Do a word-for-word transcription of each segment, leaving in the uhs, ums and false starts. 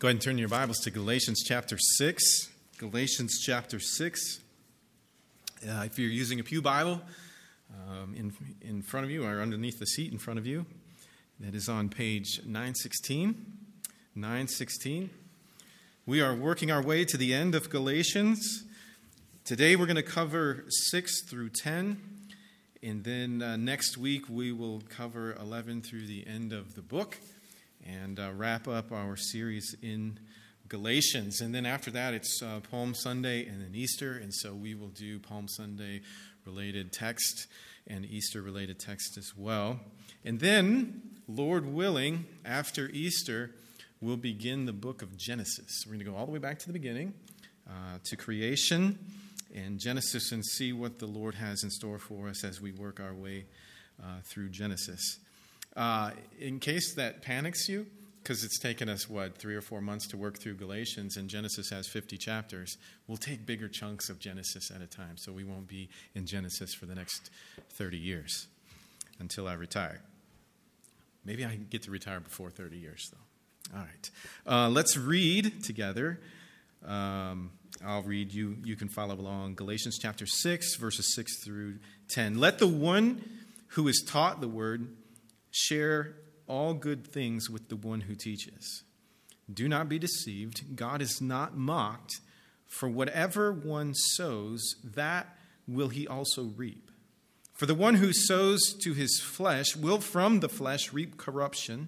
Go ahead and turn your Bibles to Galatians chapter six. Galatians chapter six. Uh, if you're using a pew Bible, um, in, in front of you or underneath the seat in front of you, that is on page nine sixteen. nine sixteen. We are working our way to the end of Galatians. Today we're going to cover six through ten. And then uh, next week we will cover eleven through the end of the book and uh, wrap up our series in Galatians. And then after that, it's uh, Palm Sunday and then Easter. And so we will do Palm Sunday related text and Easter related text as well. And then, Lord willing, after Easter, we'll begin the book of Genesis. We're going to go all the way back to the beginning, uh, to creation and Genesis, and see what the Lord has in store for us as we work our way uh, through Genesis. Uh, in case that panics you, because it's taken us, what, three or four months to work through Galatians, and Genesis has fifty chapters, we'll take bigger chunks of Genesis at a time, so we won't be in Genesis for the next thirty years until I retire. Maybe I get to retire before thirty years, though. All right. Uh, let's read together. Um, I'll read. You, you can follow along. Galatians chapter six, verses six through ten. Let the one who is taught the word share all good things with the one who teaches. Do not be deceived. God is not mocked. For whatever one sows, that will he also reap. For the one who sows to his flesh will from the flesh reap corruption.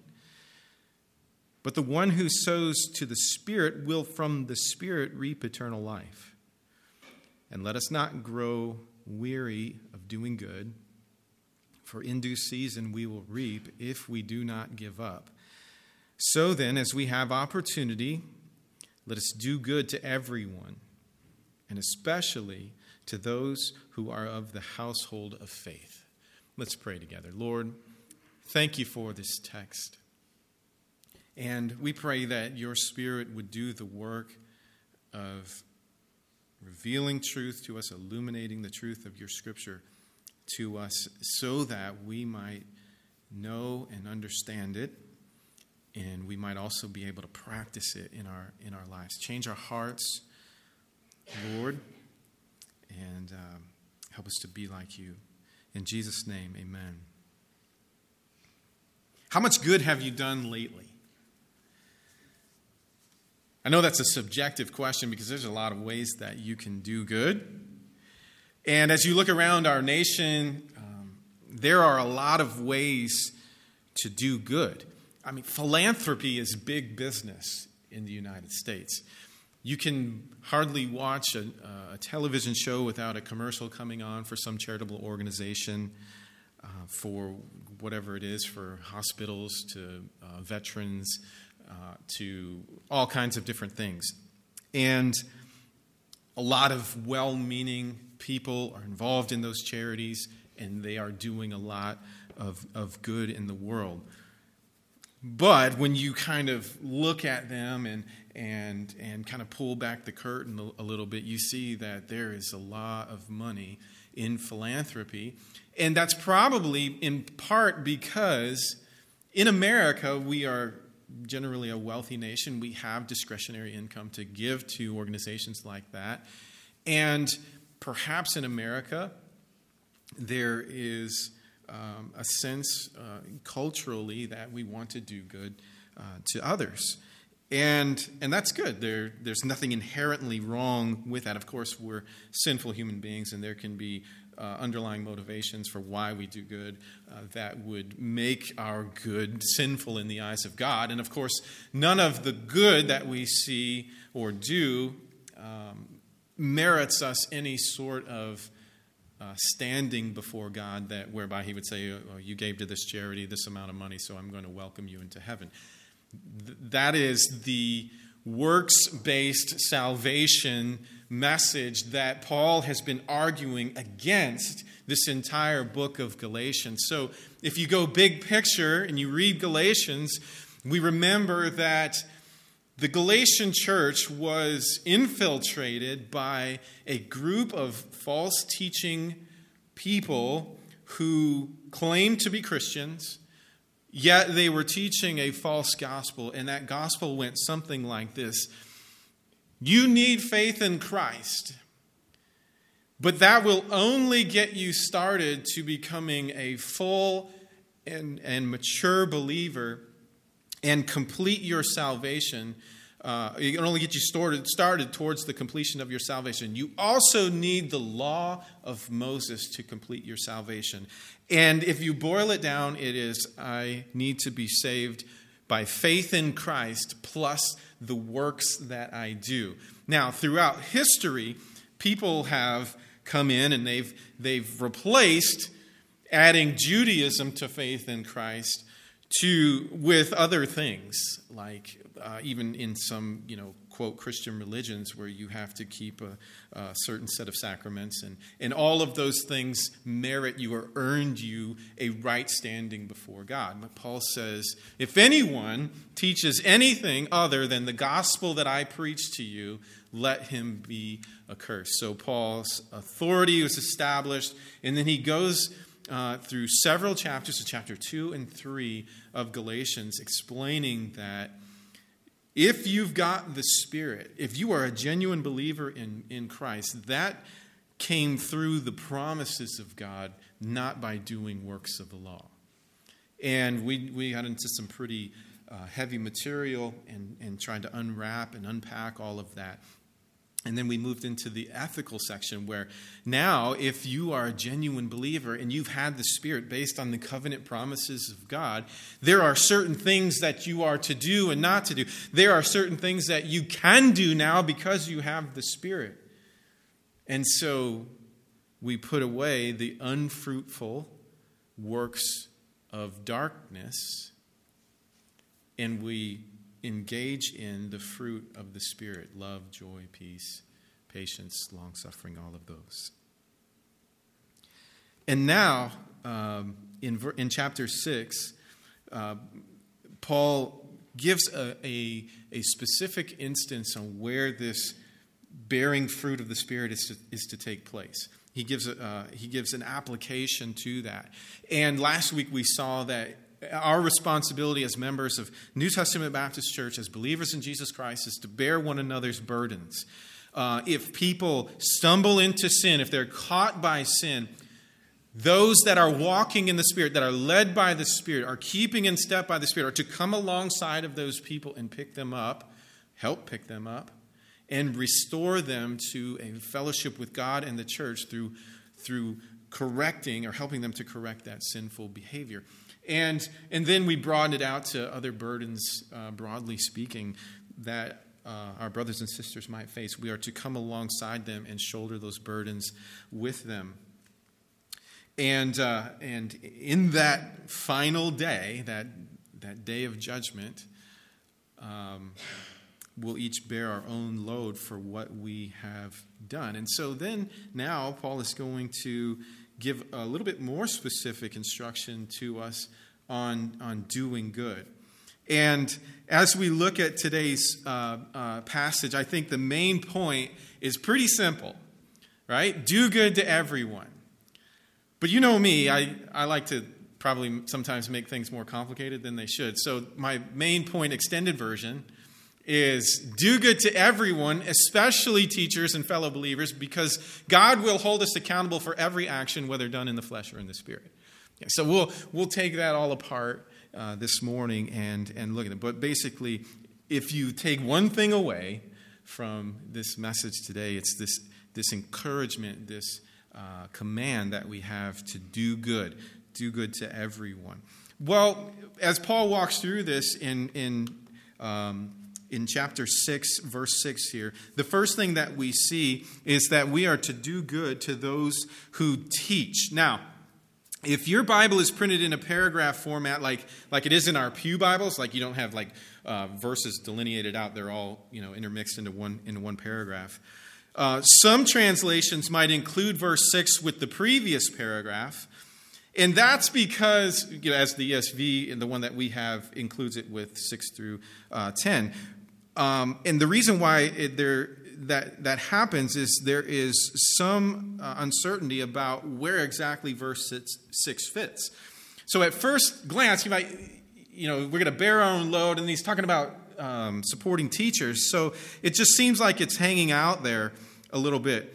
But the one who sows to the Spirit will from the Spirit reap eternal life. And let us not grow weary of doing good, for in due season we will reap if we do not give up. So then, as we have opportunity, let us do good to everyone, and especially to those who are of the household of faith. Let's pray together. Lord, thank you for this text. And we pray that your Spirit would do the work of revealing truth to us, illuminating the truth of your Scripture to us, so that we might know and understand it, and we might also be able to practice it in our in our lives. Change our hearts, Lord, and um, help us to be like you. In Jesus' name, amen. How much good have you done lately? I know that's a subjective question because there's a lot of ways that you can do good. And as you look around our nation, um, there are a lot of ways to do good. I mean, philanthropy is big business in the United States. You can hardly watch a, a television show without a commercial coming on for some charitable organization, uh, for whatever it is, for hospitals to uh, veterans, uh, to all kinds of different things. And a lot of well-meaning people are involved in those charities, and they are doing a lot of, of good in the world. But when you kind of look at them and and and kind of pull back the curtain a, a little bit, you see that there is a lot of money in philanthropy. And that's probably in part because in America, we are generally a wealthy nation. We have discretionary income to give to organizations like that. And perhaps in America, there is um, a sense uh, culturally that we want to do good uh, to others. And and that's good. There, there's nothing inherently wrong with that. Of course, we're sinful human beings, and there can be uh, underlying motivations for why we do good uh, that would make our good sinful in the eyes of God. And of course, none of the good that we see or do um, merits us any sort of uh, standing before God that whereby he would say, oh, you gave to this charity this amount of money, so I'm going to welcome you into heaven. Th- that is the works-based salvation message that Paul has been arguing against this entire book of Galatians. So if you go big picture and you read Galatians, we remember that the Galatian church was infiltrated by a group of false teaching people who claimed to be Christians, Yet they were teaching a false gospel, and that gospel went something like this. You need faith in Christ, but that will only get you started to becoming a full and, and mature believer and complete your salvation. Uh, it can only get you started, started towards the completion of your salvation. You also need the law of Moses to complete your salvation. And if you boil it down, it is, I need to be saved by faith in Christ plus the works that I do. Now, throughout history, people have come in and they've they've replaced adding Judaism to faith in Christ to with other things, like uh, even in some, you know, quote, Christian religions where you have to keep a, a certain set of sacraments, and, and all of those things merit you or earned you a right standing before God. But Paul says, if anyone teaches anything other than the gospel that I preach to you, let him be accursed. So Paul's authority was established, and then he goes uh, through several chapters, so chapter two and three of Galatians, explaining that if you've got the Spirit, if you are a genuine believer in, in Christ, that came through the promises of God, not by doing works of the law. And we, we got into some pretty uh, heavy material and, and trying to unwrap and unpack all of that. And then we moved into the ethical section where now if you are a genuine believer and you've had the Spirit based on the covenant promises of God, there are certain things that you are to do and not to do. There are certain things that you can do now because you have the Spirit. And so we put away the unfruitful works of darkness and we engage in the fruit of the Spirit: love, joy, peace, patience, long-suffering, all of those. And now, um, in, in chapter six, uh, Paul gives a, a, a specific instance on where this bearing fruit of the Spirit is to, is to take place. He gives, a, uh, he gives an application to that. And last week we saw that our responsibility as members of New Testament Baptist Church, as believers in Jesus Christ, is to bear one another's burdens. Uh, if people stumble into sin, if they're caught by sin, those that are walking in the Spirit, that are led by the Spirit, are keeping in step by the Spirit, are to come alongside of those people and pick them up, help pick them up, and restore them to a fellowship with God and the church through, through correcting or helping them to correct that sinful behavior. And and then we broaden it out to other burdens, uh, broadly speaking, that uh, our brothers and sisters might face. We are to come alongside them and shoulder those burdens with them. And uh, and in that final day, that that day of judgment, um, we'll each bear our own load for what we have done. And so then now Paul is going to give a little bit more specific instruction to us on, on doing good. And as we look at today's uh, uh, passage, I think the main point is pretty simple, right? Do good to everyone. But you know me, I, I like to probably sometimes make things more complicated than they should. So my main point, extended version, is do good to everyone, especially teachers and fellow believers, because God will hold us accountable for every action, whether done in the flesh or in the Spirit. Yeah, so we'll we'll take that all apart uh, this morning and, and look at it. But basically, if you take one thing away from this message today, it's this, this encouragement, this uh, command that we have to do good, do good to everyone. Well, as Paul walks through this in in um, in chapter six, verse six here, the first thing that we see is that we are to do good to those who teach. Now, if your Bible is printed in a paragraph format like, like it is in our pew Bibles, like you don't have like uh, verses delineated out, they're all, you know, intermixed into one into one paragraph. Uh, some translations might include verse six with the previous paragraph. And that's because, you know, as the E S V, and the one that we have, includes it with six through uh, ten. Um, and the reason why it, there that that happens is there is some uh, uncertainty about where exactly verse six, six fits. So at first glance, you might you know, we're going to bear our own load, and he's talking about um, supporting teachers. So it just seems like it's hanging out there a little bit.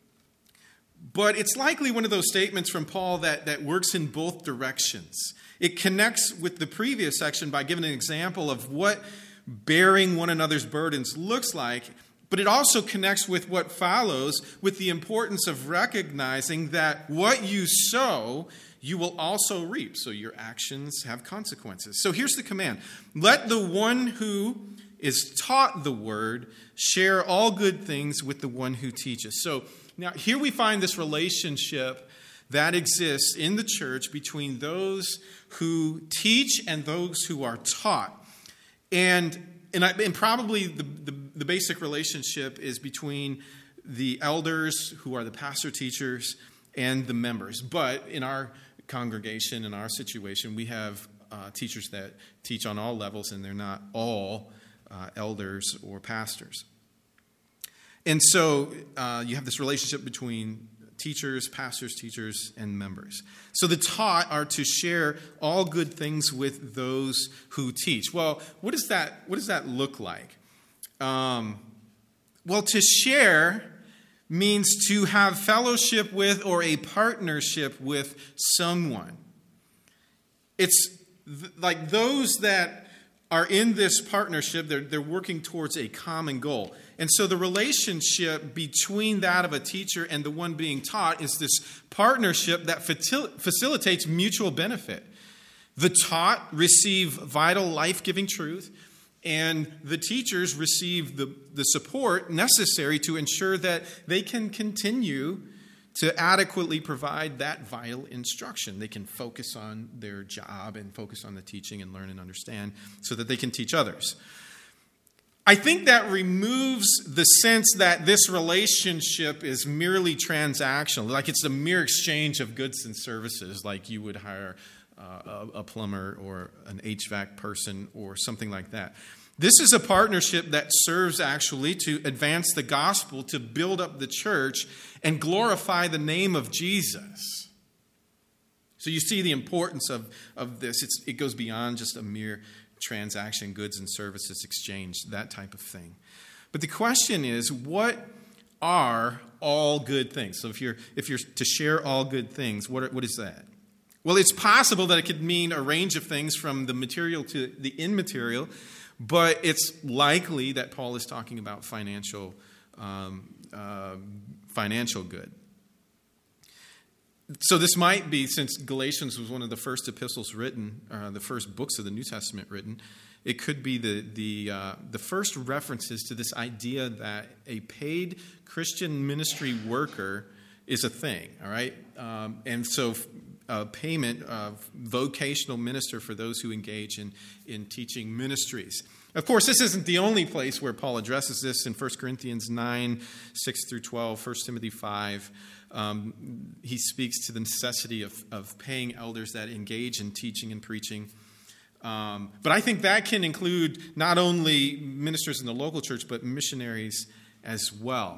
But it's likely one of those statements from Paul that, that works in both directions. It connects with the previous section by giving an example of what bearing one another's burdens looks like, but it also connects with what follows, with the importance of recognizing that what you sow, you will also reap. So your actions have consequences. So here's the command. Let the one who is taught the word share all good things with the one who teaches. So now here we find this relationship that exists in the church between those who teach and those who are taught. And and, I, and probably the, the, the basic relationship is between the elders, who are the pastor teachers, and the members. But in our congregation, in our situation, we have uh, teachers that teach on all levels, and they're not all uh, elders or pastors. And so uh, you have this relationship between teachers, pastors, teachers, and members. So the taught are to share all good things with those who teach. Well, what does that, what does that look like? Um, well, to share means to have fellowship with or a partnership with someone. It's th- like those that are in this partnership, they're, they're working towards a common goal. And so the relationship between that of a teacher and the one being taught is this partnership that facil- facilitates mutual benefit. The taught receive vital, life-giving truth, and the teachers receive the, the support necessary to ensure that they can continue to adequately provide that vital instruction. They can focus on their job and focus on the teaching and learn and understand so that they can teach others. I think that removes the sense that this relationship is merely transactional, like it's a mere exchange of goods and services, like you would hire uh, a, a plumber or an H V A C person or something like that. This is a partnership that serves actually to advance the gospel, to build up the church, and glorify the name of Jesus. So you see the importance of, of this. It's, it goes beyond just a mere transaction, goods and services exchange, that type of thing. But the question is, what are all good things? So if you're if you're to share all good things, what are, what is that? Well, it's possible that it could mean a range of things from the material to the immaterial, but it's likely that Paul is talking about financial um, uh, financial good. So this might be, since Galatians was one of the first epistles written, uh, the first books of the New Testament written, it could be the the uh, the first references to this idea that a paid Christian ministry worker is a thing. All right, um, and so uh, payment of vocational minister for those who engage in in teaching ministries. Of course, this isn't the only place where Paul addresses this. In First Corinthians nine, six through twelve, First Timothy five. Um, he speaks to the necessity of, of paying elders that engage in teaching and preaching. Um, but I think that can include not only ministers in the local church, but missionaries as well.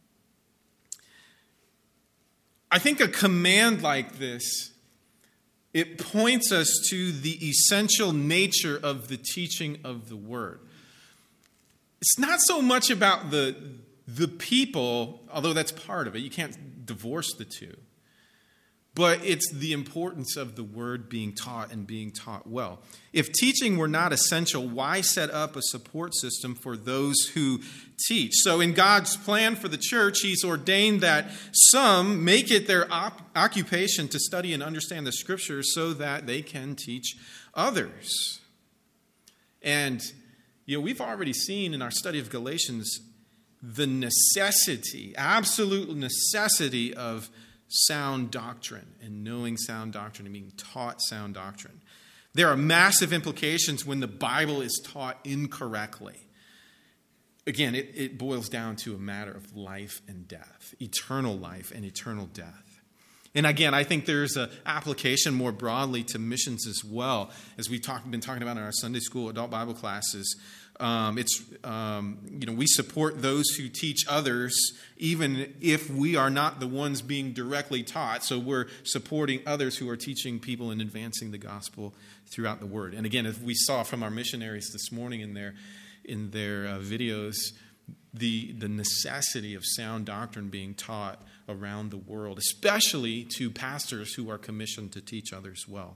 I think a command like this, it points us to the essential nature of the teaching of the word. It's not so much about the The people, although that's part of it, you can't divorce the two. But it's the importance of the word being taught and being taught well. If teaching were not essential, why set up a support system for those who teach? So in God's plan for the church, he's ordained that some make it their op- occupation to study and understand the scriptures so that they can teach others. And, you know, we've already seen in our study of Galatians the necessity, absolute necessity of sound doctrine and knowing sound doctrine and being taught sound doctrine. There are massive implications when the Bible is taught incorrectly. Again, it, it boils down to a matter of life and death, eternal life and eternal death. And again, I think there's an application more broadly to missions as well, as we've talk, been talking about in our Sunday school adult Bible classes. Um, it's um, you know we support those who teach others, even if we are not the ones being directly taught. So we're supporting others who are teaching people and advancing the gospel throughout the word. And again, as we saw from our missionaries this morning in their in their uh, videos, the the necessity of sound doctrine being taught around the world, especially to pastors who are commissioned to teach others well.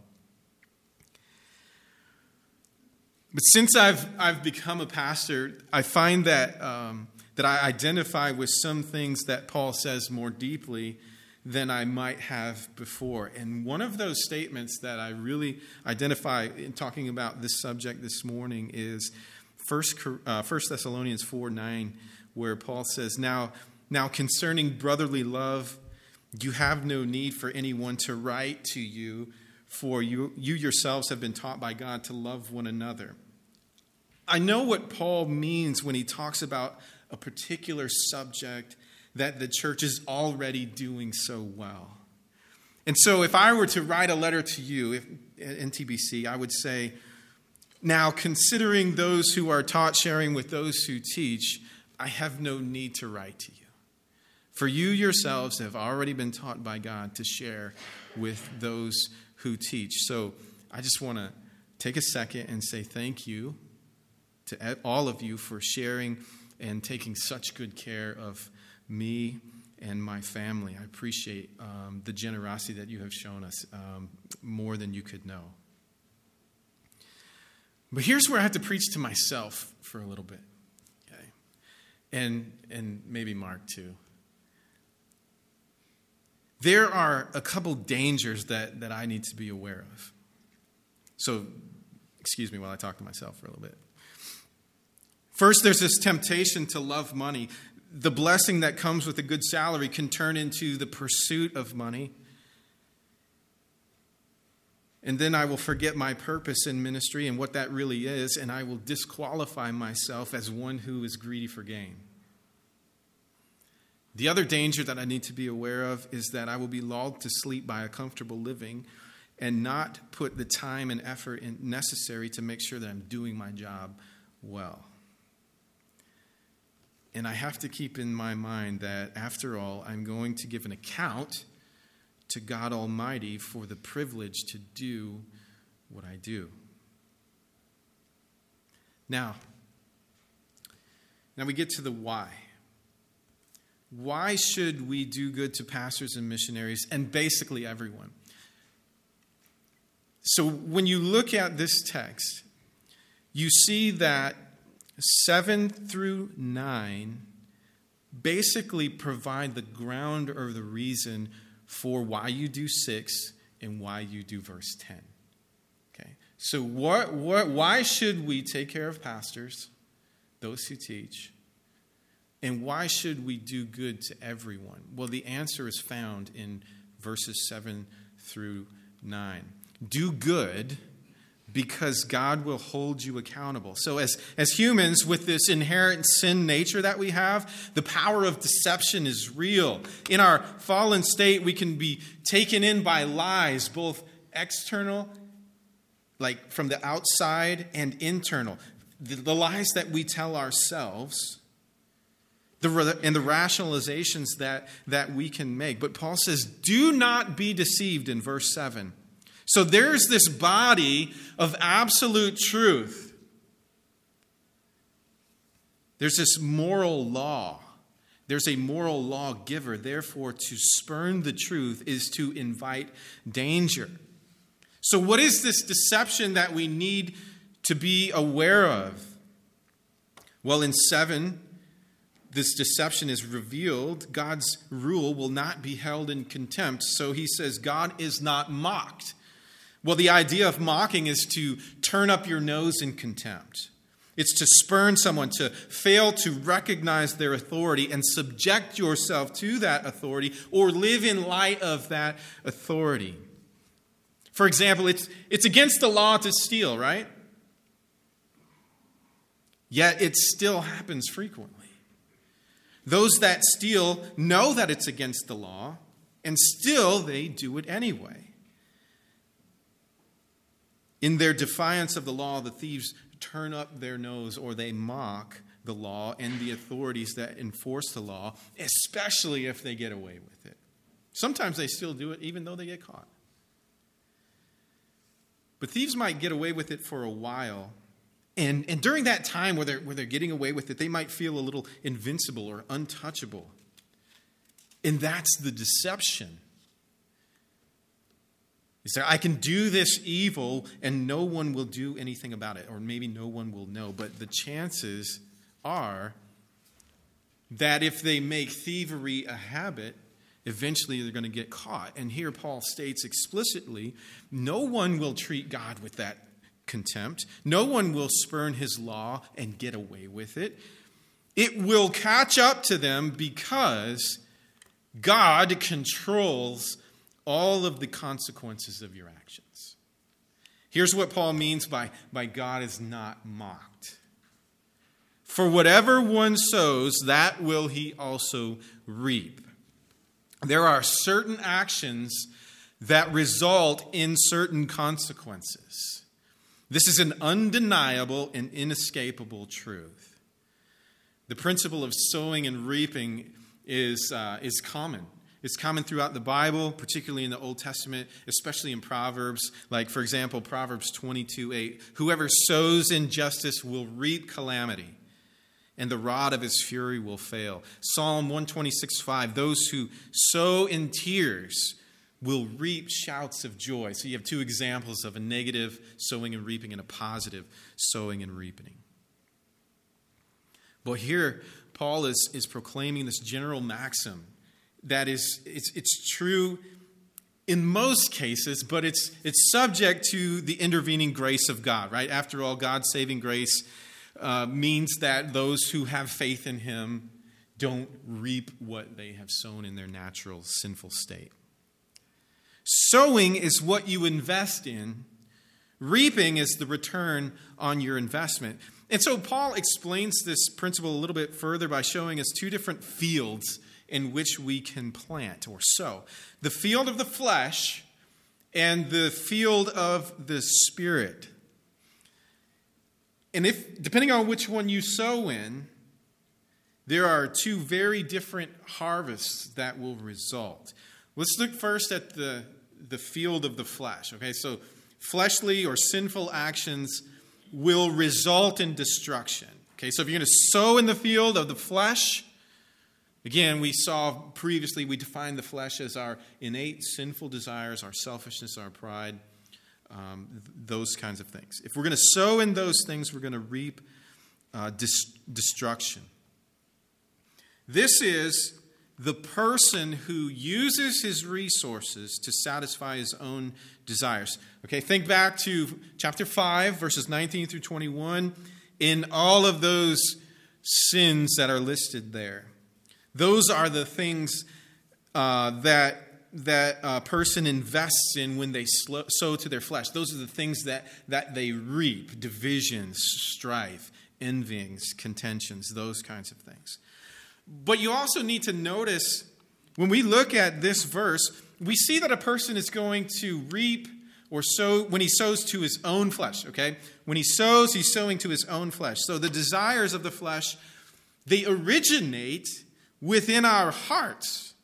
But since I've I've become a pastor, I find that um, that I identify with some things that Paul says more deeply than I might have before. And one of those statements that I really identify in talking about this subject this morning is First uh, First Thessalonians four nine, where Paul says, "Now, now concerning brotherly love, you have no need for anyone to write to you, for you you yourselves have been taught by God to love one another." I know what Paul means when he talks about a particular subject that the church is already doing so well. And so if I were to write a letter to you if, at N T B C, I would say, now considering those who are taught sharing with those who teach, I have no need to write to you. For you yourselves have already been taught by God to share with those who teach. So I just want to take a second and say thank you to all of you for sharing and taking such good care of me and my family. I appreciate um, the generosity that you have shown us, um, more than you could know. But here's where I have to preach to myself for a little bit, okay? And and maybe Mark too. There are a couple dangers that, that I need to be aware of. So, excuse me while I talk to myself for a little bit. First, there's this temptation to love money. The blessing that comes with a good salary can turn into the pursuit of money. And then I will forget my purpose in ministry and what that really is, and I will disqualify myself as one who is greedy for gain. The other danger that I need to be aware of is that I will be lulled to sleep by a comfortable living and not put the time and effort in necessary to make sure that I'm doing my job well. And I have to keep in my mind that, after all, I'm going to give an account to God Almighty for the privilege to do what I do. Now, now we get to the why. Why should we do good to pastors and missionaries and basically everyone? So when you look at this text, you see that seven through nine basically provide the ground or the reason for why you do six and why you do verse ten. Okay, so what, what, why should we take care of pastors, those who teach, and why should we do good to everyone? Well, the answer is found in verses seven through nine. Do good because God will hold you accountable. So as, as humans with this inherent sin nature that we have, the power of deception is real. In our fallen state, we can be taken in by lies, both external, like from the outside, and internal. The, the lies that we tell ourselves, the, and the rationalizations that, that we can make. But Paul says, do not be deceived in verse seven. So there's this body of absolute truth. There's this moral law. There's a moral lawgiver. Therefore, to spurn the truth is to invite danger. So what is this deception that we need to be aware of? Well, in seven, this deception is revealed. God's rule will not be held in contempt. So he says God is not mocked. Well, the idea of mocking is to turn up your nose in contempt. It's to spurn someone, to fail to recognize their authority and subject yourself to that authority or live in light of that authority. For example, it's, it's against the law to steal, right? Yet it still happens frequently. Those that steal know that it's against the law, and still they do it anyway. In their defiance of the law, the thieves turn up their nose or they mock the law and the authorities that enforce the law, especially if they get away with it. Sometimes they still do it even though they get caught. But thieves might get away with it for a while. And, and during that time where they're, where they're getting away with it, they might feel a little invincible or untouchable. And that's the deception. Is that I can do this evil and no one will do anything about it, or maybe no one will know. But the chances are that if they make thievery a habit, eventually they're going to get caught. And here Paul states explicitly, no one will treat God with that contempt. No one will spurn his law and get away with it. It will catch up to them because God controls all of the consequences of your actions. Here's what Paul means by, by God is not mocked. For whatever one sows, that will he also reap. There are certain actions that result in certain consequences. This is an undeniable and inescapable truth. The principle of sowing and reaping is, uh, is common. It's common throughout the Bible, particularly in the Old Testament, especially in Proverbs. Like, for example, Proverbs twenty-two eight. Whoever sows injustice will reap calamity, and the rod of his fury will fail. Psalm one twenty-six five. Those who sow in tears will reap shouts of joy. So you have two examples of a negative sowing and reaping and a positive sowing and reaping. But here, Paul is, is proclaiming this general maxim that is, it's, it's true in most cases, but it's, it's subject to the intervening grace of God, right? After all, God's saving grace uh, means that those who have faith in him don't reap what they have sown in their natural sinful state. Sowing is what you invest in. Reaping is the return on your investment. And so Paul explains this principle a little bit further by showing us two different fields in which we can plant or sow. The field of the flesh and the field of the spirit. And if, depending on which one you sow in, there are two very different harvests that will result. Let's look first at the, the field of the flesh. Okay, so fleshly or sinful actions will result in destruction. Okay, so if you're going to sow in the field of the flesh, again, we saw previously, we defined the flesh as our innate sinful desires, our selfishness, our pride, um, th- those kinds of things. If we're going to sow in those things, we're going to reap uh, dis- destruction. This is the person who uses his resources to satisfy his own desires. Okay, think back to chapter five, verses nineteen through twenty-one. In all of those sins that are listed there, those are the things uh, that that a person invests in when they sow to their flesh. Those are the things that, that they reap: divisions, strife, envyings, contentions, those kinds of things. But you also need to notice, when we look at this verse, we see that a person is going to reap or sow when he sows to his own flesh, okay? When he sows, he's sowing to his own flesh. So the desires of the flesh, they originate within our hearts.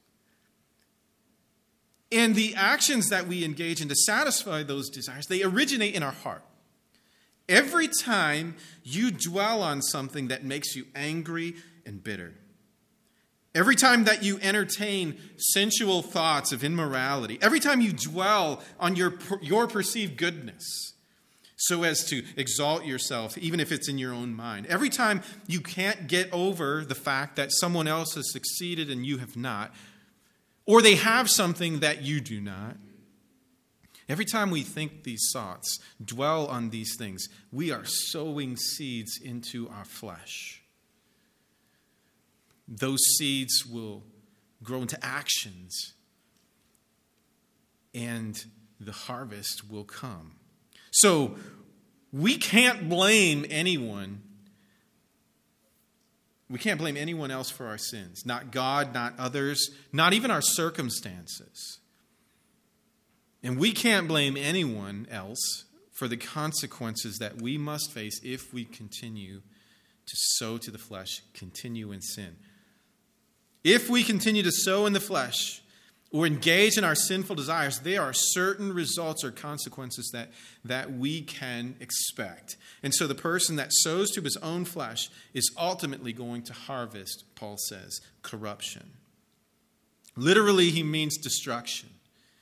And the actions that we engage in to satisfy those desires, they originate in our heart. Every time you dwell on something that makes you angry and bitter, every time that you entertain sensual thoughts of immorality, every time you dwell on your, your perceived goodness so as to exalt yourself, even if it's in your own mind, every time you can't get over the fact that someone else has succeeded and you have not, or they have something that you do not, every time we think these thoughts, dwell on these things, we are sowing seeds into our flesh. Those seeds will grow into actions, and the harvest will come. So we can't blame anyone. We can't blame anyone else for our sins. Not God, not others, not even our circumstances. And we can't blame anyone else for the consequences that we must face if we continue to sow to the flesh, continue in sin. If we continue to sow in the flesh or engage in our sinful desires, there are certain results or consequences that, that we can expect. And so the person that sows to his own flesh is ultimately going to harvest, Paul says, corruption. Literally, he means destruction.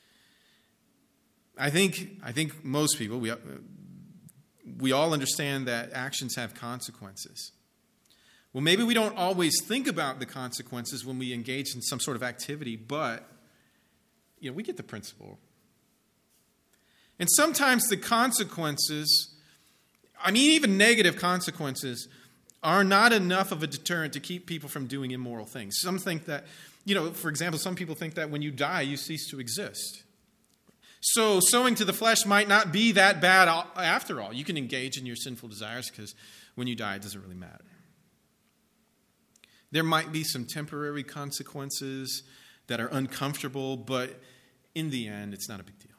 I think, I think most people, we, we all understand that actions have consequences. Well, maybe we don't always think about the consequences when we engage in some sort of activity, but you know, we get the principle. And sometimes the consequences, I mean, even negative consequences, are not enough of a deterrent to keep people from doing immoral things. Some think that, you know, for example, some people think that when you die, you cease to exist. So sowing to the flesh might not be that bad after all. You can engage in your sinful desires because when you die, it doesn't really matter. There might be some temporary consequences that are uncomfortable, but in the end, it's not a big deal.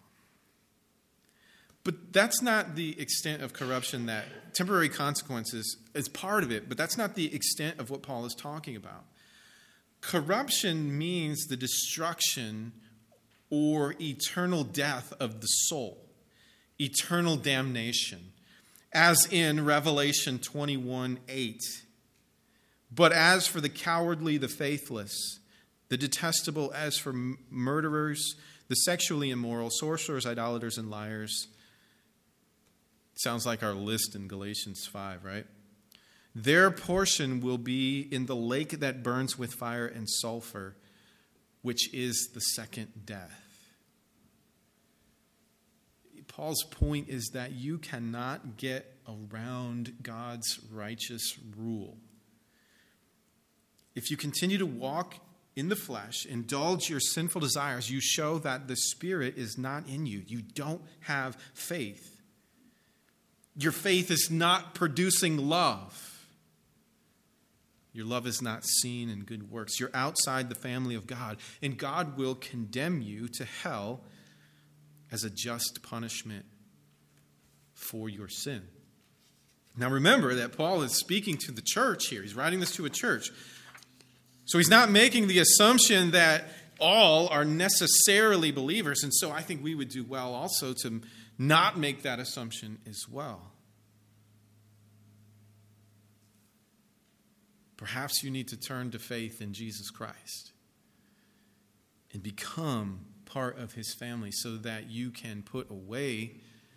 But that's not the extent of corruption. That temporary consequences is part of it, but that's not the extent of what Paul is talking about. Corruption means the destruction or eternal death of the soul, eternal damnation, as in Revelation twenty-one eight. But as for the cowardly, the faithless, the detestable, as for murderers, the sexually immoral, sorcerers, idolaters, and liars. Sounds like our list in Galatians five, right? Their portion will be in the lake that burns with fire and sulfur, which is the second death. Paul's point is that you cannot get around God's righteous rule. If you continue to walk in the flesh, indulge your sinful desires, you show that the Spirit is not in you. You don't have faith. Your faith is not producing love. Your love is not seen in good works. You're outside the family of God, and God will condemn you to hell as a just punishment for your sin. Now remember that Paul is speaking to the church here. He's writing this to a church. So he's not making the assumption that all are necessarily believers. And so I think we would do well also to not make that assumption as well. Perhaps you need to turn to faith in Jesus Christ and become part of his family so that you can put away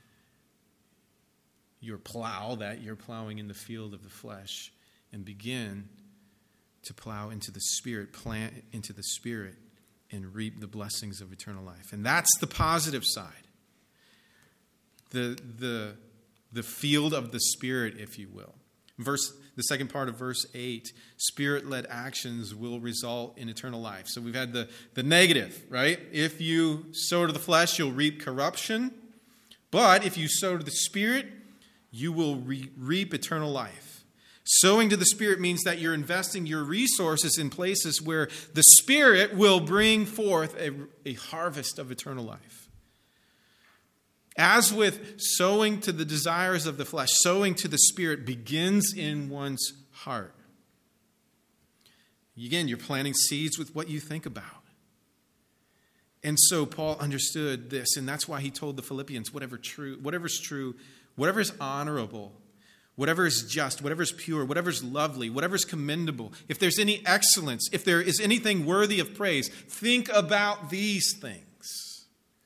your plow that you're plowing in the field of the flesh and begin to plow into the Spirit, plant into the Spirit, and reap the blessings of eternal life. And that's the positive side. The, the, the field of the Spirit, if you will. Verse, the second part of verse eight, Spirit-led actions will result in eternal life. So we've had the, the negative, right? If you sow to the flesh, you'll reap corruption. But if you sow to the Spirit, you will re- reap eternal life. Sowing to the Spirit means that you're investing your resources in places where the Spirit will bring forth a, a harvest of eternal life. As with sowing to the desires of the flesh, sowing to the Spirit begins in one's heart. Again, you're planting seeds with what you think about. And so Paul understood this, and that's why he told the Philippians, whatever true, whatever's true, whatever is honorable, whatever is just, whatever is pure, whatever is lovely, whatever is commendable, if there's any excellence, if there is anything worthy of praise, think about these things.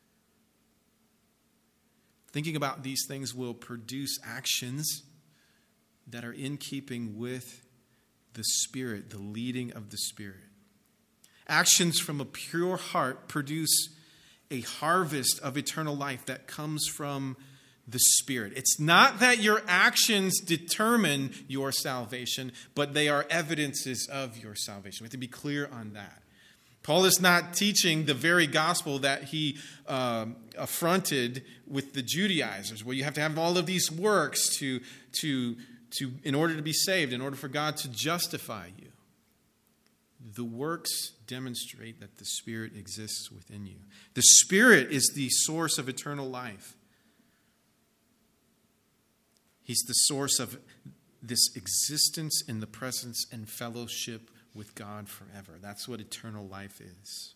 Thinking about these things will produce actions that are in keeping with the Spirit, the leading of the Spirit. Actions from a pure heart produce a harvest of eternal life that comes from the Spirit. It's not that your actions determine your salvation, but they are evidences of your salvation. We have to be clear on that. Paul is not teaching the very gospel that he uh, affronted with the Judaizers, where you have to have all of these works to, to, to, in order to be saved, in order for God to justify you. The works demonstrate that the Spirit exists within you. The Spirit is the source of eternal life. He's the source of this existence in the presence and fellowship with God forever. That's what eternal life is.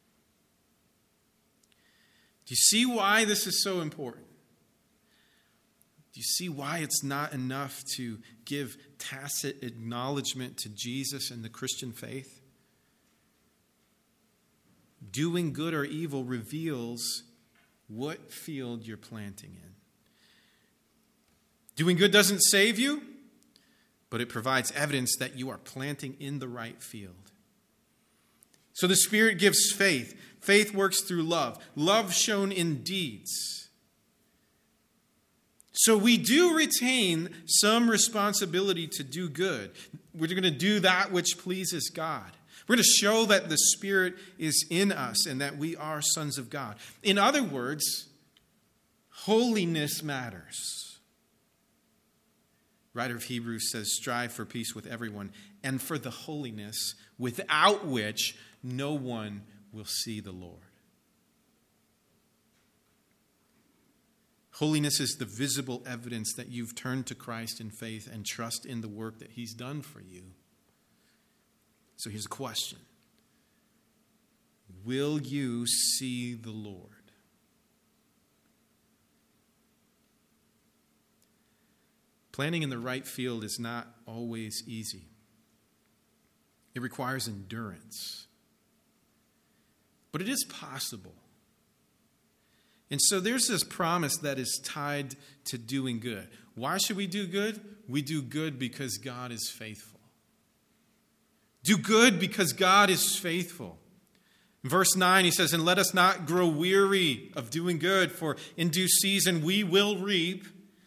Do you see why this is so important? Do you see why it's not enough to give tacit acknowledgement to Jesus and the Christian faith? Doing good or evil reveals what field you're planting in. Doing good doesn't save you, but it provides evidence that you are planting in the right field. So the Spirit gives faith. Faith works through love. Love shown in deeds. So we do retain some responsibility to do good. We're going to do that which pleases God. We're going to show that the Spirit is in us and that we are sons of God. In other words, holiness matters. Writer of Hebrews says, strive for peace with everyone and for the holiness without which no one will see the Lord. Holiness is the visible evidence that you've turned to Christ in faith and trust in the work that He's done for you. So here's a question. Will you see the Lord? Planting in the right field is not always easy. It requires endurance. But it is possible. And so there's this promise that is tied to doing good. Why should we do good? We do good because God is faithful. Do good because God is faithful. In verse nine, he says, and let us not grow weary of doing good, for in due season we will reap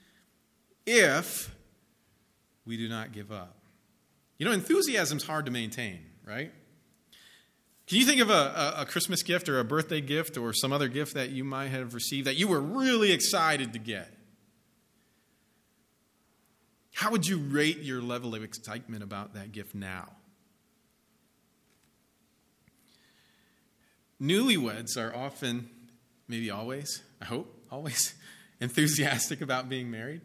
if we do not give up. You know, enthusiasm's hard to maintain, right? Can you think of a, a, a Christmas gift or a birthday gift or some other gift that you might have received that you were really excited to get? How would you rate your level of excitement about that gift now? Newlyweds are often, maybe always, I hope, always, enthusiastic about being married.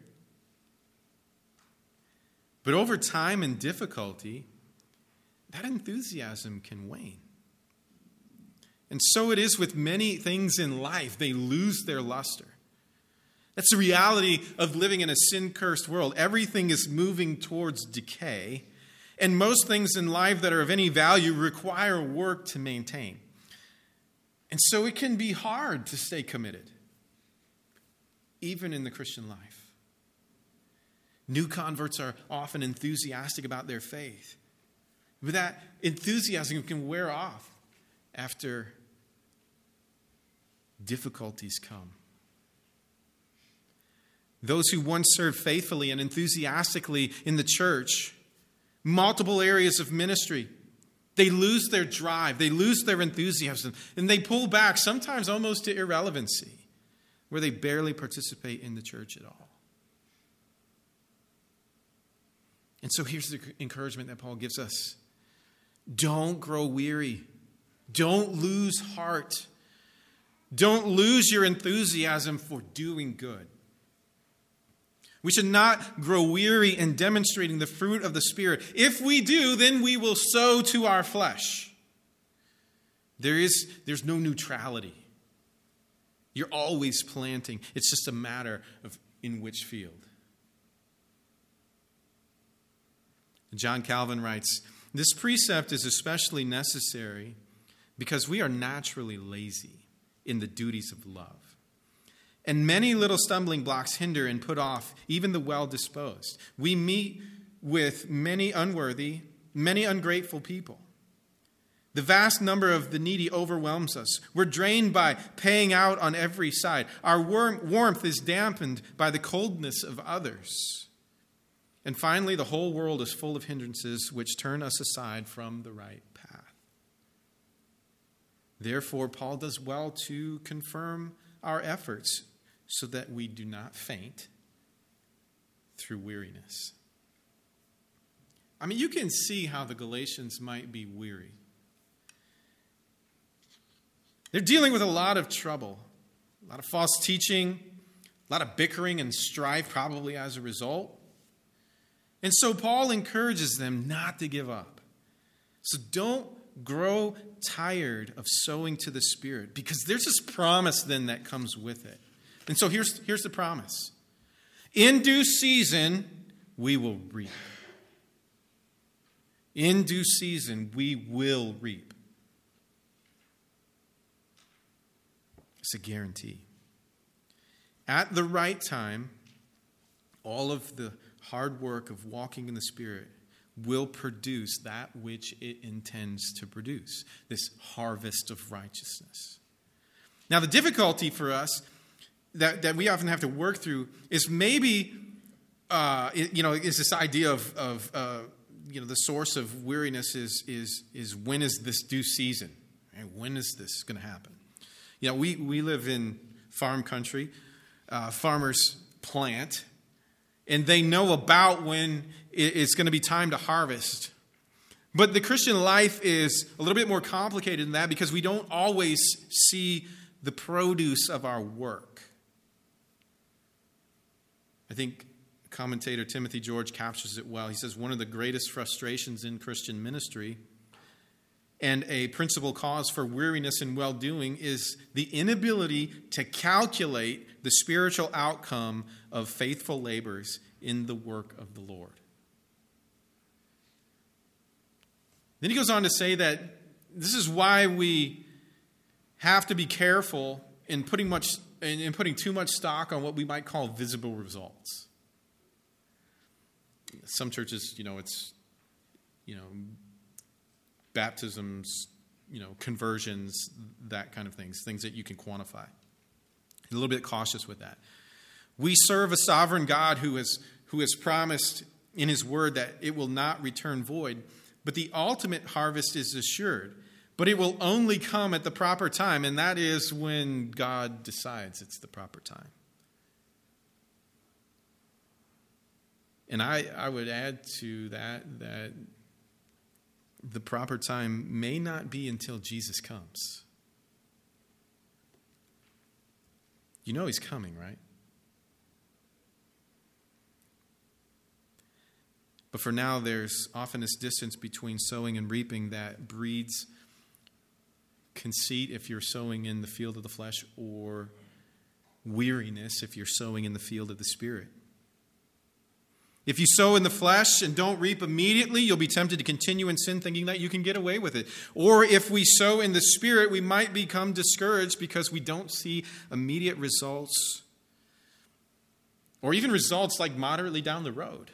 But over time and difficulty, that enthusiasm can wane. And so it is with many things in life. They lose their luster. That's the reality of living in a sin-cursed world. Everything is moving towards decay, and most things in life that are of any value require work to maintain. And so it can be hard to stay committed, even in the Christian life. New converts are often enthusiastic about their faith, but that enthusiasm can wear off after difficulties come. Those who once served faithfully and enthusiastically in the church, multiple areas of ministry, they lose their drive, they lose their enthusiasm, and they pull back, sometimes almost to irrelevancy, where they barely participate in the church at all. And so here's the encouragement that Paul gives us. Don't grow weary. Don't lose heart. Don't lose your enthusiasm for doing good. We should not grow weary in demonstrating the fruit of the Spirit. If we do, then we will sow to our flesh. There is, there's no neutrality. You're always planting. It's just a matter of in which field. John Calvin writes, this precept is especially necessary because we are naturally lazy in the duties of love. And many little stumbling blocks hinder and put off even the well-disposed. We meet with many unworthy, many ungrateful people. The vast number of the needy overwhelms us. We're drained by paying out on every side. Our warmth is dampened by the coldness of others. And finally, the whole world is full of hindrances which turn us aside from the right path. Therefore, Paul does well to confirm our efforts so that we do not faint through weariness. I mean, you can see how the Galatians might be weary. They're dealing with a lot of trouble, a lot of false teaching, A lot of bickering and strife probably as a result. And so Paul encourages them not to give up. So don't grow tired of sowing to the Spirit, because there's this promise then that comes with it. And so here's, here's the promise. In due season, we will reap. In due season, we will reap. It's a guarantee. At the right time, all of the hard work of walking in the Spirit will produce that which it intends to produce, this harvest of righteousness. Now, the difficulty for us that, that we often have to work through is maybe, uh, it, you know, is this idea of, of uh, you know, the source of weariness is, is, is when is this due season? And when is this going to happen? You know, we, we live in farm country. Uh, farmers plant, and they know about when it's going to be time to harvest. But the Christian life is a little bit more complicated than that, because we don't always see the produce of our work. I think commentator Timothy George captures it well. He says one of the greatest frustrations in Christian ministry and a principal cause for weariness and well-doing is the inability to calculate the spiritual outcome of faithful labors in the work of the Lord. Then he goes on to say that this is why we have to be careful in putting much in putting too much stock on what we might call visible results. Some churches, you know, it's, you know, baptisms, you know, conversions, that kind of things, things that you can quantify. A little bit cautious with that. We serve a sovereign God who has, who has promised in his word that it will not return void, but the ultimate harvest is assured. But it will only come at the proper time, and that is when God decides it's the proper time. And I, I would add to that that the proper time may not be until Jesus comes. You know he's coming, right? But for now, there's often this distance between sowing and reaping that breeds conceit if you're sowing in the field of the flesh, or weariness if you're sowing in the field of the Spirit. If you sow in the flesh and don't reap immediately, you'll be tempted to continue in sin thinking that you can get away with it. Or if we sow in the Spirit, we might become discouraged because we don't see immediate results, or even results like moderately down the road.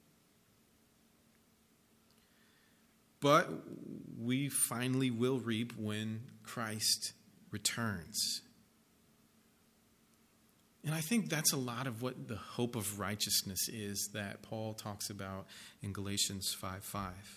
But we finally will reap when Christ returns. And I think that's a lot of what the hope of righteousness is that Paul talks about in Galatians five five.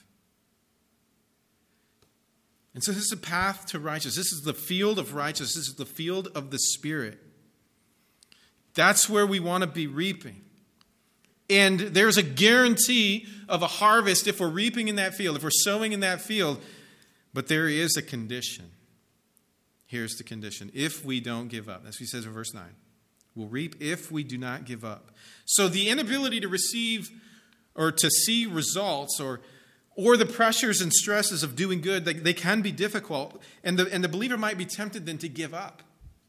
And so this is a path to righteousness. This is the field of righteousness. This is the field of the Spirit. That's where we want to be reaping. And there's a guarantee of a harvest if we're reaping in that field, if we're sowing in that field. But there is a condition. Here's the condition. If we don't give up. That's what he says in verse nine. We'll reap if we do not give up. So the inability to receive or to see results, or or the pressures and stresses of doing good, they, they can be difficult. And the, and the believer might be tempted then to give up.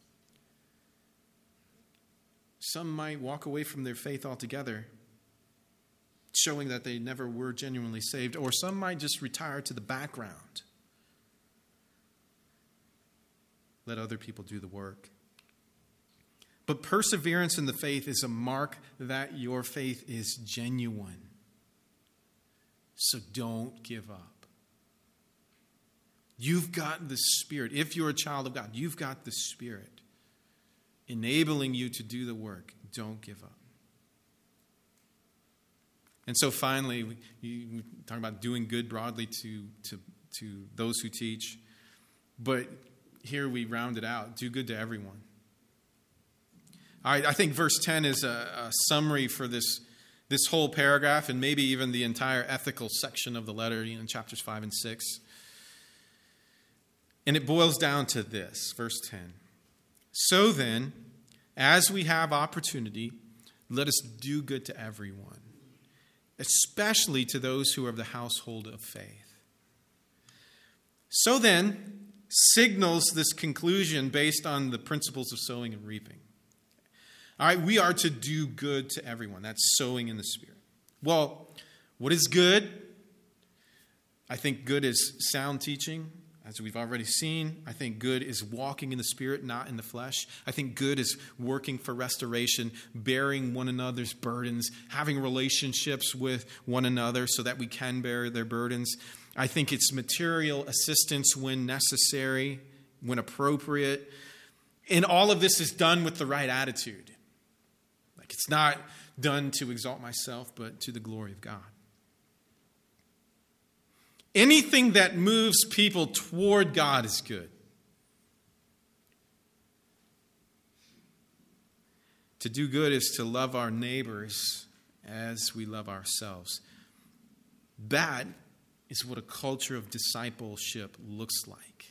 Some might walk away from their faith altogether, showing that they never were genuinely saved. Or some might just retire to the background. Let other people do the work. But perseverance in the faith is a mark that your faith is genuine. So don't give up. You've got the Spirit. If you're a child of God, you've got the Spirit enabling you to do the work. Don't give up. And so finally, we, we talk about doing good broadly to, to, to those who teach. But here we round it out. Do good to everyone. I, I think verse ten is a, a summary for this, this whole paragraph, and maybe even the entire ethical section of the letter, you know, in chapters five and six. And it boils down to this, verse ten. So then, as we have opportunity, let us do good to everyone, especially to those who are of the household of faith. So then, signals this conclusion based on the principles of sowing and reaping. All right, we are to do good to everyone. That's sowing in the Spirit. Well, what is good? I think good is sound teaching, as we've already seen. I think good is walking in the Spirit, not in the flesh. I think good is working for restoration, bearing one another's burdens, having relationships with one another so that we can bear their burdens. I think it's material assistance when necessary, when appropriate. And all of this is done with the right attitude. Like, it's not done to exalt myself, but to the glory of God. Anything that moves people toward God is good. To do good is to love our neighbors as we love ourselves. That is what a culture of discipleship looks like.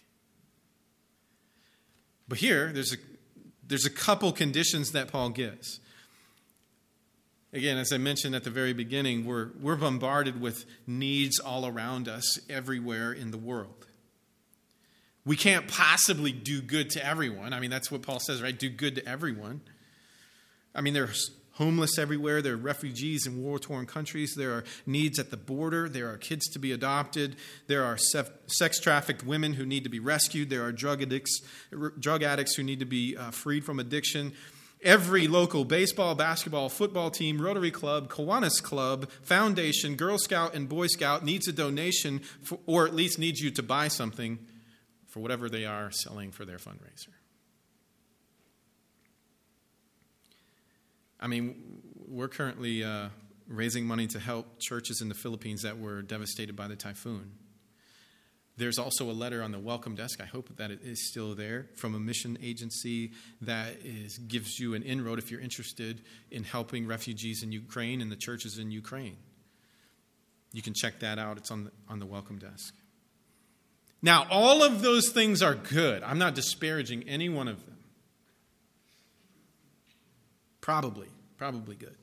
But here, there's a, there's a couple conditions that Paul gives. Again, as I mentioned at the very beginning, we're, we're bombarded with needs all around us, everywhere in the world. We can't possibly do good to everyone. I mean, that's what Paul says, right? Do good to everyone. I mean, there's homeless everywhere. There are refugees in war-torn countries. There are needs at the border. There are kids to be adopted. There are sex-trafficked women who need to be rescued. There are drug addicts, drug addicts who need to be uh, freed from addiction. Every local baseball, basketball, football team, Rotary Club, Kiwanis Club, Foundation, Girl Scout, and Boy Scout needs a donation, for, or at least needs you to buy something for whatever they are selling for their fundraiser. I mean, we're currently uh, raising money to help churches in the Philippines that were devastated by the typhoon. There's also a letter on the welcome desk, I hope that it is still there, from a mission agency that is, gives you an inroad if you're interested in helping refugees in Ukraine and the churches in Ukraine. You can check that out. It's on the, on the welcome desk. Now, all of those things are good. I'm not disparaging any one of them. Probably, probably good.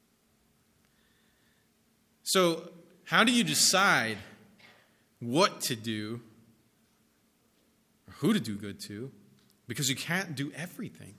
So, how do you decide what to do or who to do good to? Because you can't do everything.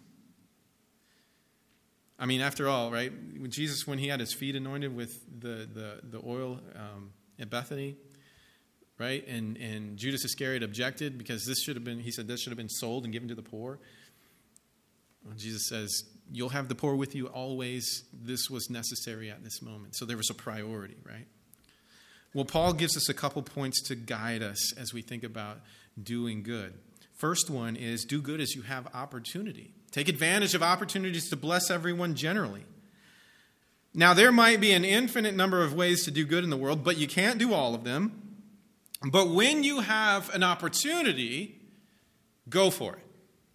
I mean, after all, right? When Jesus, when he had his feet anointed with the the, the oil um, at Bethany, right? And and Judas Iscariot objected because this should have been, he said, this should have been sold and given to the poor. Well, Jesus says, you'll have the poor with you always. This was necessary at this moment. So there was a priority, right? Well, Paul gives us a couple points to guide us as we think about doing good. First one is do good as you have opportunity. Take advantage of opportunities to bless everyone generally. Now, there might be an infinite number of ways to do good in the world, but you can't do all of them. But when you have an opportunity, go for it.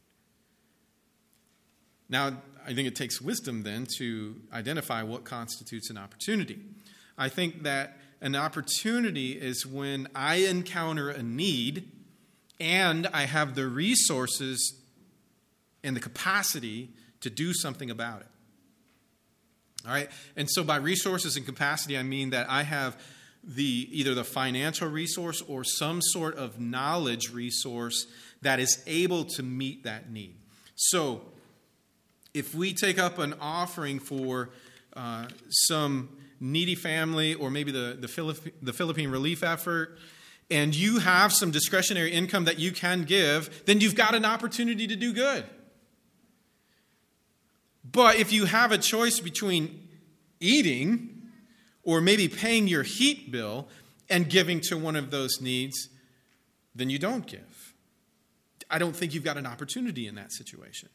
Now, I think it takes wisdom then to identify what constitutes an opportunity. I think that an opportunity is when I encounter a need and I have the resources and the capacity to do something about it. All right? And so by resources and capacity, I mean that I have the either the financial resource or some sort of knowledge resource that is able to meet that need. So if we take up an offering for uh, some needy family or maybe the, the, Philipp- the Philippine relief effort, and you have some discretionary income that you can give, then you've got an opportunity to do good. But if you have a choice between eating or maybe paying your heat bill and giving to one of those needs, then you don't give. I don't think you've got an opportunity in that situation.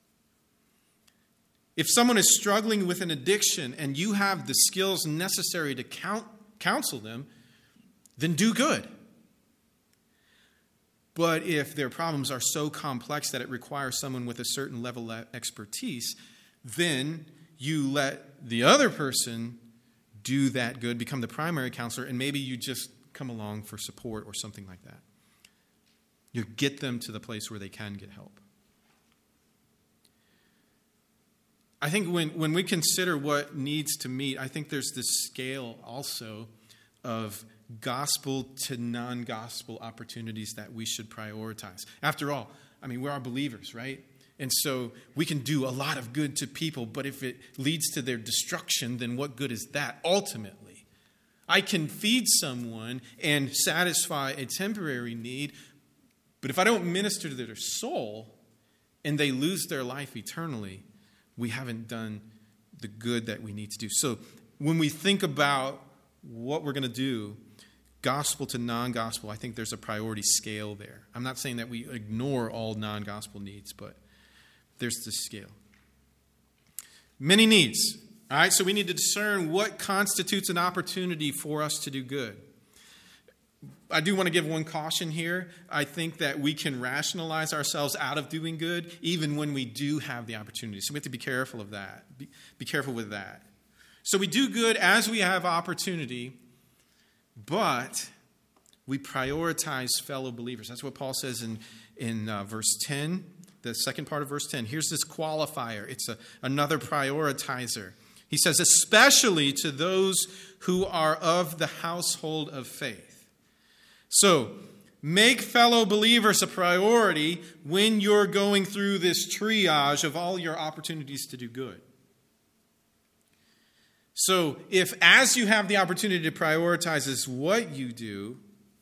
If someone is struggling with an addiction and you have the skills necessary to count, counsel them, then do good. But if their problems are so complex that it requires someone with a certain level of expertise, then you let the other person do that good, become the primary counselor, and maybe you just come along for support or something like that. You get them to the place where they can get help. I think when, when we consider what needs to meet, I think there's this scale also of gospel to non-gospel opportunities that we should prioritize. After all, I mean, we're all believers, right? And so we can do a lot of good to people, but if it leads to their destruction, then what good is that ultimately? I can feed someone and satisfy a temporary need, but if I don't minister to their soul and they lose their life eternally, we haven't done the good that we need to do. So when we think about what we're going to do, gospel to non-gospel, I think there's a priority scale there. I'm not saying that we ignore all non-gospel needs, but there's this scale. Many needs. All right, so we need to discern what constitutes an opportunity for us to do good. I do want to give one caution here. I think that we can rationalize ourselves out of doing good even when we do have the opportunity. So we have to be careful of that. Be, be careful with that. So we do good as we have opportunity, but we prioritize fellow believers. That's what Paul says in, in uh, verse ten, the second part of verse ten. Here's this qualifier. It's a, another prioritizer. He says, especially to those who are of the household of faith. So, make fellow believers a priority when you're going through this triage of all your opportunities to do good. So, if as you have the opportunity to prioritize is what you do,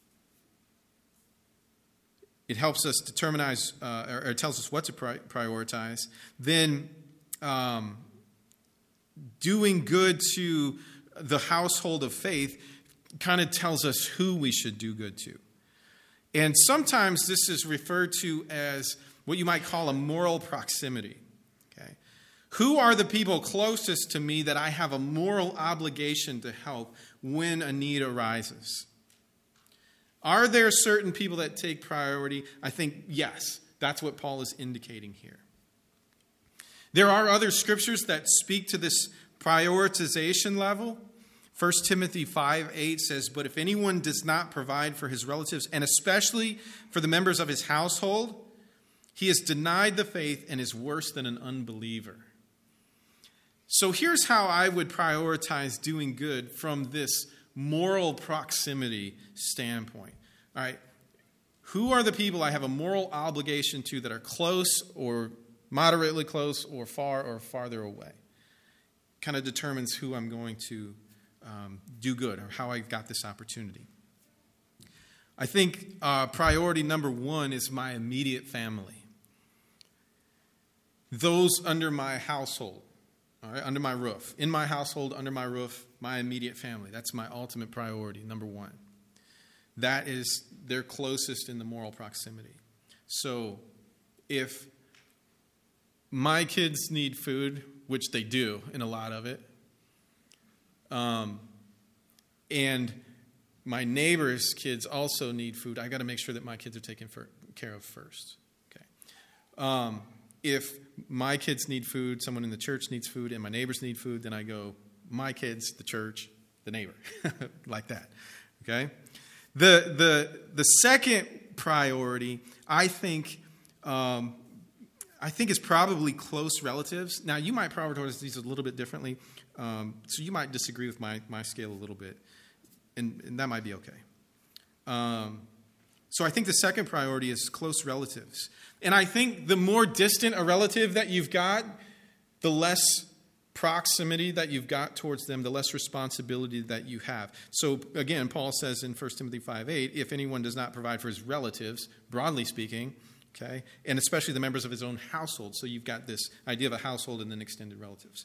it helps us determinize, uh, or it tells us what to pri- prioritize, then um, doing good to the household of faith kind of tells us who we should do good to. And sometimes this is referred to as what you might call a moral proximity. Okay? Who are the people closest to me that I have a moral obligation to help when a need arises? Are there certain people that take priority? I think, yes, that's what Paul is indicating here. There are other scriptures that speak to this prioritization level. First Timothy five eight says, but if anyone does not provide for his relatives, and especially for the members of his household, he has denied the faith and is worse than an unbeliever. So here's how I would prioritize doing good from this moral proximity standpoint. All right, who are the people I have a moral obligation to that are close or moderately close or far or farther away? Kind of determines who I'm going to Um, do good, or how I got this opportunity. I think uh, priority number one is my immediate family. Those under my household, all right, under my roof. In my household, under my roof, my immediate family. That's my ultimate priority, number one. That is, they're closest in the moral proximity. So if my kids need food, which they do in a lot of it, Um, and my neighbor's kids also need food, I got to make sure that my kids are taken for, care of first. Okay. Um, if my kids need food, someone in the church needs food, and my neighbors need food, then I go, my kids, the church, the neighbor, like that. Okay. The the the second priority, I think, um, I think is probably close relatives. Now, you might prioritize these a little bit differently. Um, so you might disagree with my, my scale a little bit, and, and that might be okay. Um, so I think the second priority is close relatives. And I think the more distant a relative that you've got, the less proximity that you've got towards them, the less responsibility that you have. So again, Paul says in First Timothy five eight, if anyone does not provide for his relatives, broadly speaking, okay, and especially the members of his own household. So you've got this idea of a household and then extended relatives.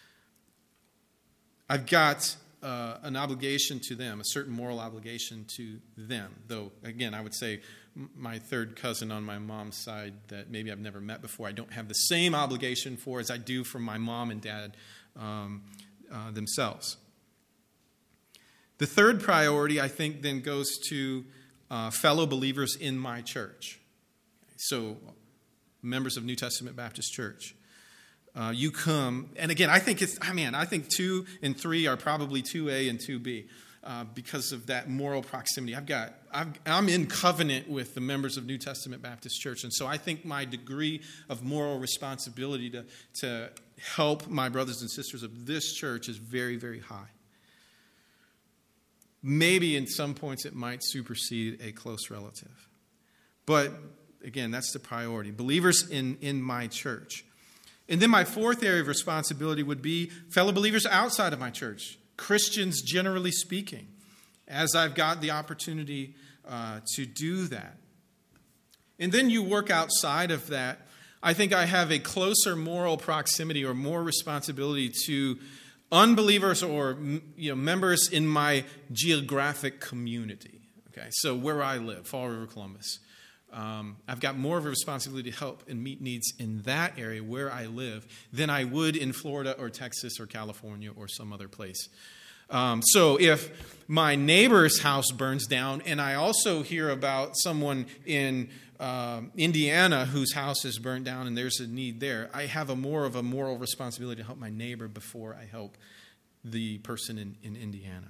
I've got uh, an obligation to them, a certain moral obligation to them. Though, again, I would say my third cousin on my mom's side that maybe I've never met before, I don't have the same obligation for as I do for my mom and dad um, uh, themselves. The third priority, I think, then goes to uh, fellow believers in my church. So, members of New Testament Baptist Church. Uh, you come, and again, I think it's, I mean, I think two and three are probably two A and two B. uh, because of that moral proximity. I've got, I've, I'm in covenant with the members of New Testament Baptist Church, and so I think my degree of moral responsibility to, to help my brothers and sisters of this church is very, very high. Maybe in some points it might supersede a close relative. But again, that's the priority. Believers in, in my church. And then my fourth area of responsibility would be fellow believers outside of my church. Christians, generally speaking, as I've got the opportunity uh, to do that. And then you work outside of that. I think I have a closer moral proximity or more responsibility to unbelievers or, you know, members in my geographic community. Okay, so where I live, Fall River, Columbus. Um, I've got more of a responsibility to help and meet needs in that area where I live than I would in Florida or Texas or California or some other place. Um, so if my neighbor's house burns down and I also hear about someone in um, Indiana whose house is burnt down and there's a need there, I have a more of a moral responsibility to help my neighbor before I help the person in, in Indiana.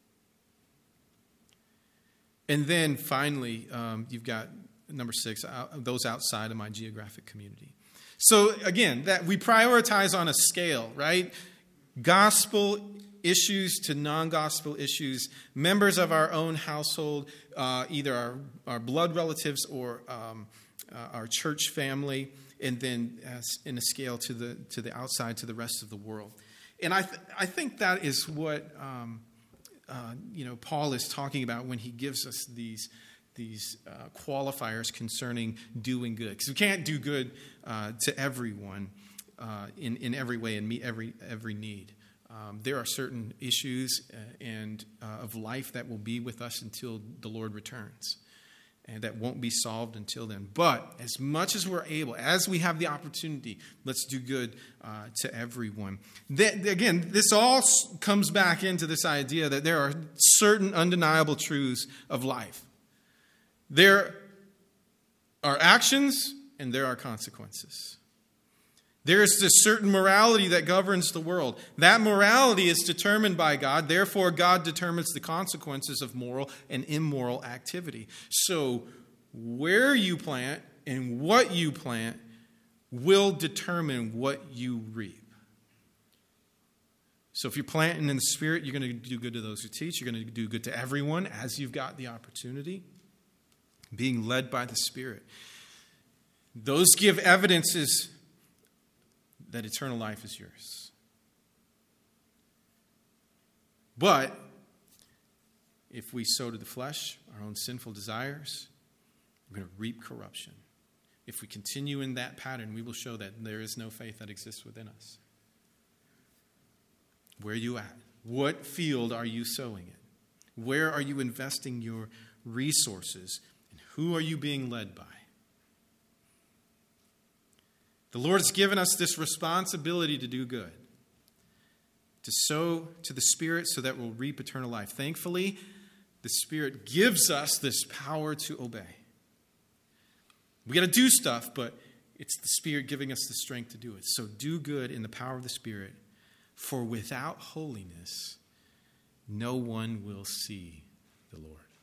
And then finally, um, you've got number six, those outside of my geographic community. So again, that we prioritize on a scale, right? Gospel issues to non-gospel issues. Members of our own household, uh, either our, our blood relatives or um, uh, our church family, and then as in a scale to the to the outside, to the rest of the world. And I th- I think that is what um, uh, you know Paul is talking about when he gives us these. these uh, qualifiers concerning doing good. Because we can't do good uh, to everyone uh, in, in every way and meet every every need. Um, there are certain issues uh, and uh, of life that will be with us until the Lord returns. And that won't be solved until then. But as much as we're able, as we have the opportunity, let's do good uh, to everyone. That, again, this all comes back into this idea that there are certain undeniable truths of life. There are actions and there are consequences. There is this certain morality that governs the world. That morality is determined by God. Therefore, God determines the consequences of moral and immoral activity. So, where you plant and what you plant will determine what you reap. So, if you're planting in the Spirit, you're going to do good to those who teach. You're going to do good to everyone as you've got the opportunity. Being led by the Spirit. Those give evidences that eternal life is yours. But if we sow to the flesh, our own sinful desires, we're going to reap corruption. If we continue in that pattern, we will show that there is no faith that exists within us. Where are you at? What field are you sowing in? Where are you investing your resources? Who are you being led by? The Lord has given us this responsibility to do good, to sow to the Spirit so that we'll reap eternal life. Thankfully, the Spirit gives us this power to obey. We got to do stuff, but it's the Spirit giving us the strength to do it. So do good in the power of the Spirit, for without holiness, no one will see the Lord.